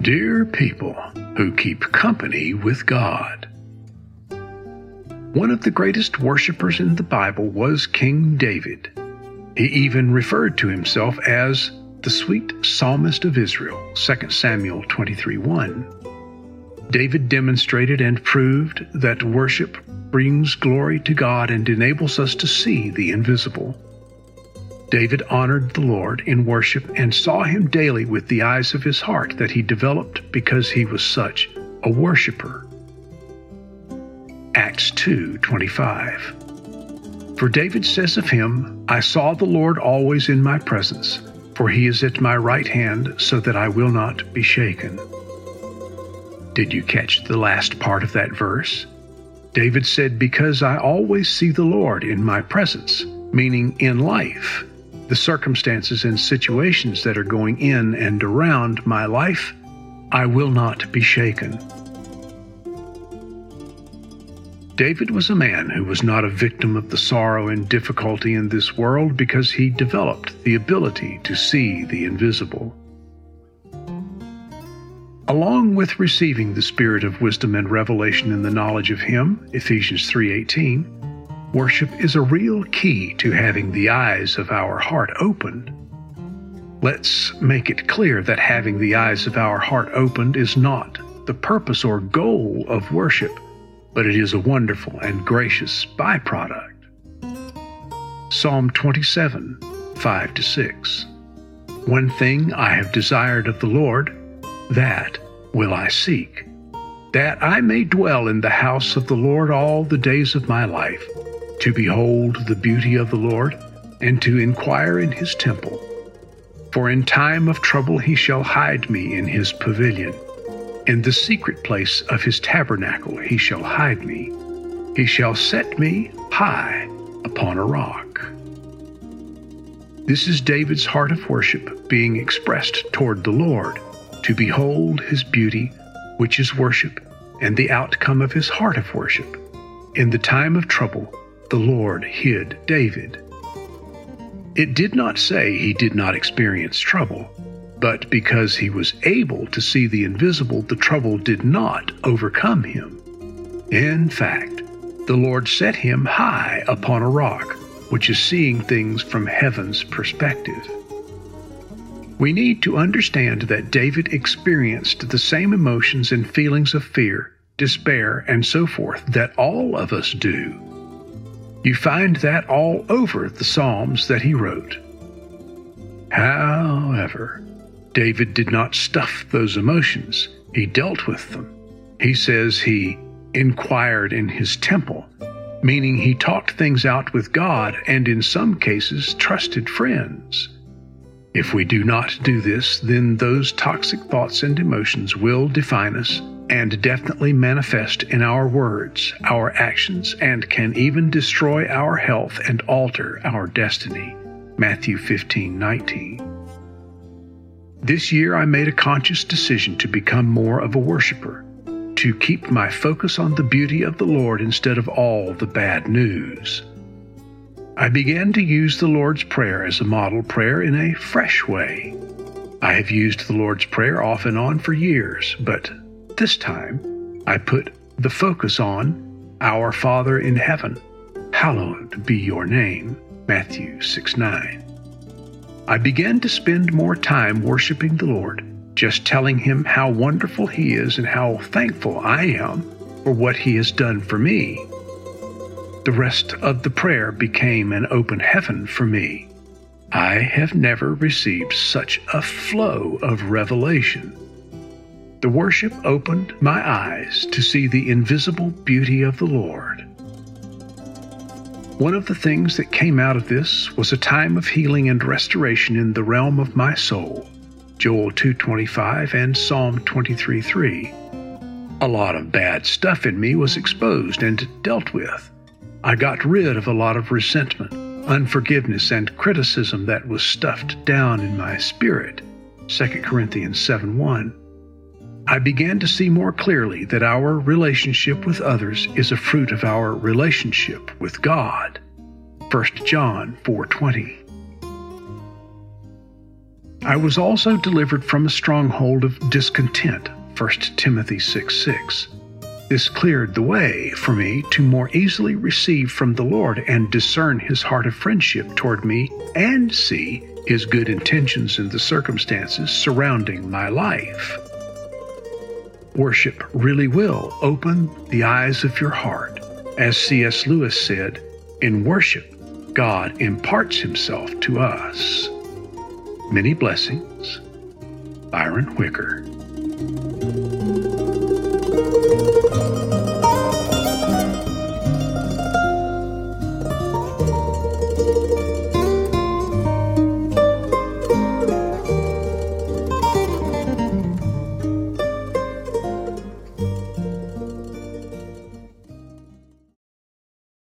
Dear people who keep company with God. One of the greatest worshipers in the Bible was King David. He even referred to himself as the sweet psalmist of Israel, 2 Samuel 23:1. David demonstrated and proved that worship brings glory to God and enables us to see the invisible. David honored the Lord in worship and saw him daily with the eyes of his heart that he developed because he was such a worshiper. Acts 2:25. For David says of him, I saw the Lord always in my presence, for he is at my right hand, so that I will not be shaken. Did you catch the last part of that verse? David said, because I always see the Lord in my presence, meaning in life. The circumstances and situations that are going in and around my life, I will not be shaken. David was a man who was not a victim of the sorrow and difficulty in this world because he developed the ability to see the invisible. Along with receiving the spirit of wisdom and revelation in the knowledge of Him, Ephesians 3:18, worship is a real key to having the eyes of our heart opened. Let's make it clear that having the eyes of our heart opened is not the purpose or goal of worship, but it is a wonderful and gracious byproduct. Psalm 27, 5-6. One thing I have desired of the Lord, that will I seek, that I may dwell in the house of the Lord all the days of my life, to behold the beauty of the Lord, and to inquire in His temple. For in time of trouble He shall hide me in His pavilion. In the secret place of His tabernacle He shall hide me. He shall set me high upon a rock. This is David's heart of worship being expressed toward the Lord, to behold His beauty, which is worship, and the outcome of his heart of worship. In the time of trouble, the Lord hid David. It did not say he did not experience trouble, but because he was able to see the invisible, the trouble did not overcome him. In fact, the Lord set him high upon a rock, which is seeing things from heaven's perspective. We need to understand that David experienced the same emotions and feelings of fear, despair, and so forth that all of us do. You find that all over the Psalms that he wrote. However, David did not stuff those emotions. He dealt with them. He says he inquired in his temple, meaning he talked things out with God and in some cases trusted friends. If we do not do this, then those toxic thoughts and emotions will define us and definitely manifest in our words, our actions, and can even destroy our health and alter our destiny. Matthew 15:19. This year I made a conscious decision to become more of a worshiper, to keep my focus on the beauty of the Lord instead of all the bad news. I began to use the Lord's Prayer as a model prayer in a fresh way. I have used the Lord's Prayer off and on for years, but this time I put the focus on Our Father in heaven, hallowed be your name, Matthew 6:9. I began to spend more time worshiping the Lord, just telling Him how wonderful He is and how thankful I am for what He has done for me. The rest of the prayer became an open heaven for me. I have never received such a flow of revelation. The worship opened my eyes to see the invisible beauty of the Lord. One of the things that came out of this was a time of healing and restoration in the realm of my soul, Joel 2:25 and Psalm 23:3. A lot of bad stuff in me was exposed and dealt with. I got rid of a lot of resentment, unforgiveness, and criticism that was stuffed down in my spirit, 2 Corinthians 7:1. I began to see more clearly that our relationship with others is a fruit of our relationship with God, 1 John 4:20. I was also delivered from a stronghold of discontent, 1 Timothy 6:6. This cleared the way for me to more easily receive from the Lord and discern His heart of friendship toward me and see His good intentions in the circumstances surrounding my life. Worship really will open the eyes of your heart. As C.S. Lewis said, in worship, God imparts Himself to us. Many blessings. Byron Whicker.